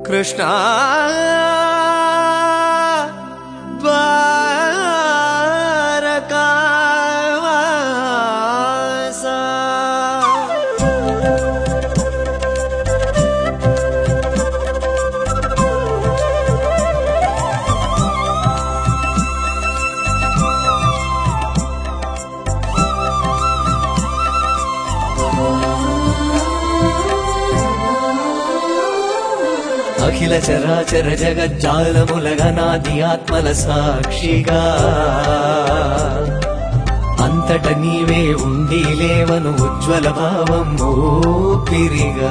కృష్ణ అఖిల చరాచర జగజ్జాలములగనాది ఆత్మల సాక్షిగా అంతట నీవే ఉండి లేవను ఉజ్వల భావం ఊపిరిగా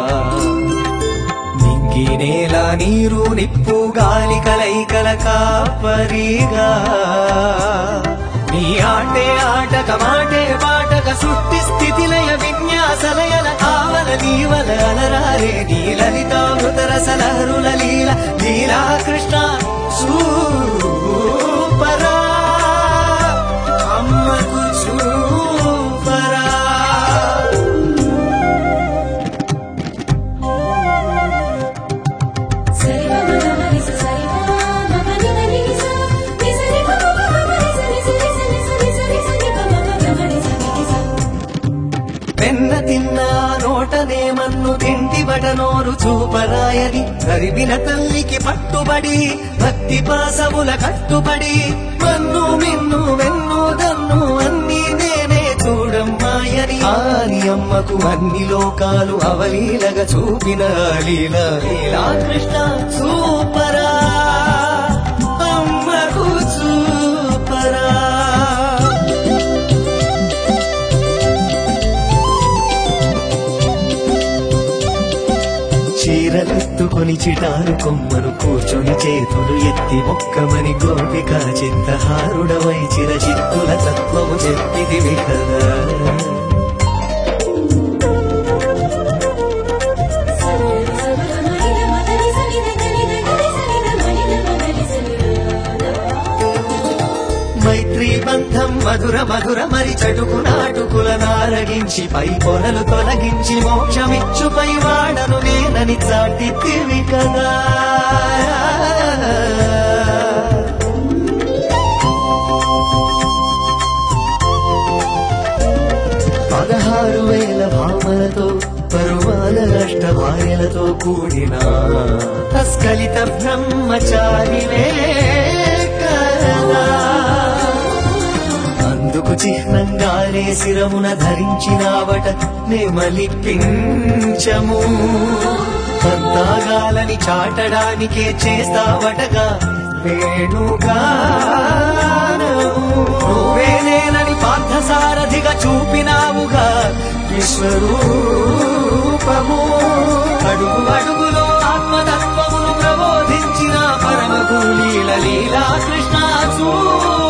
నింగి నేల నీరు నిప్పు గాలి కలైకల కాపరిగా నీ ఆటే ఆటక మాటే పాటక సృష్టి స్థితిలయ విన్యాసలయల ఆవల నీవల అలరారే నీ లలితామృతరసలహరుల లీల లీలా కృష్ణ సూపరా అమ్మకు సూపరా వెన్న తిన్నా నోటనే మన్ను తింటి బటనోరు చూపరాయని కరివిన తల్లికి పట్టుబడి భక్తి పాసముల కట్టుబడి మన్ను మిన్ను వెన్ను దన్ను అన్ని నేనే చూడమ్మాయని ఆని అమ్మకు అన్ని లోకాలు అవలీలగా చూపిన లీల లీలా కృష్ణ సూపరా అమ్మకు సూపరా చీరలెత్తుకొని చిటారు కొమ్మను కూర్చొని చేతులు ఎత్తి మొక్కమని గోపిక చిత్తహారుడవై చిరచిత్తుల తత్వము చెప్పిదివి కదా మైత్రీ బంధం మధుర మధుర మరి చటుకు నాటుకుల నారగించి పై పొరలు తొలగించి మోక్షమిచ్చు పై వాడను నేనని చాటితివి కదా 16,000 భామలతో పరువాల అష్ట భార్యలతో కూడిన తస్కలిత బ్రహ్మచారివే కదా అందుకు చిహ్నంగానే శిరమున ధరించినావట నెమలిపించము అంతాగాలని చాటడానికే చేస్తావటగా వేణుగానము నువ్వేనేనని పార్థసారథిగా చూపినావుగా విశ్వరూపము అడుగు అడుగులో ఆత్మతత్వమును ప్రబోధించిన పరమకు లీలా కృష్ణ